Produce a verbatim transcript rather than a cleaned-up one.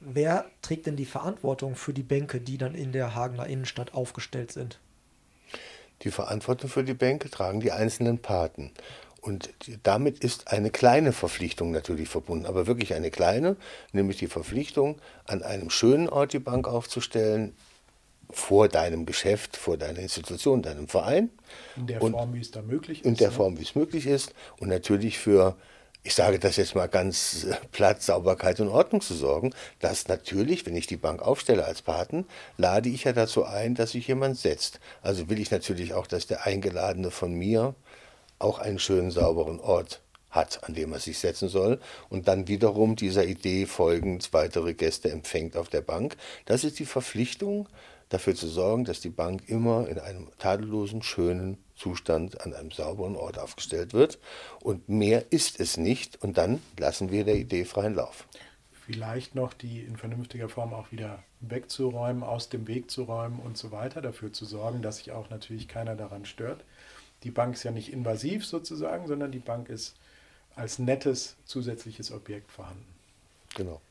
wer trägt denn die Verantwortung für die Bänke, die dann in der Hagener Innenstadt aufgestellt sind? Die Verantwortung für die Bänke tragen die einzelnen Paten. Und die, damit ist eine kleine Verpflichtung natürlich verbunden, aber wirklich eine kleine, nämlich die Verpflichtung, an einem schönen Ort die Bank aufzustellen, vor deinem Geschäft, vor deiner Institution, deinem Verein. In der Und Form, wie es da möglich in ist. der Ne? Form, wie es möglich ist. Und natürlich für, ich sage das jetzt mal ganz äh, platt, Sauberkeit und Ordnung zu sorgen, dass natürlich, wenn ich die Bank aufstelle als Paten, lade ich ja dazu ein, dass sich jemand setzt. Also will ich natürlich auch, dass der Eingeladene von mir auch einen schönen, sauberen Ort hat, an dem er sich setzen soll und dann wiederum dieser Idee folgend weitere Gäste empfängt auf der Bank. Das ist die Verpflichtung, dafür zu sorgen, dass die Bank immer in einem tadellosen, schönen Zustand an einem sauberen Ort aufgestellt wird. Und mehr ist es nicht. Und dann lassen wir der Idee freien Lauf. Vielleicht noch die in vernünftiger Form auch wieder wegzuräumen, aus dem Weg zu räumen und so weiter, dafür zu sorgen, dass sich auch natürlich keiner daran stört. Die Bank ist ja nicht invasiv sozusagen, sondern die Bank ist als nettes zusätzliches Objekt vorhanden. Genau.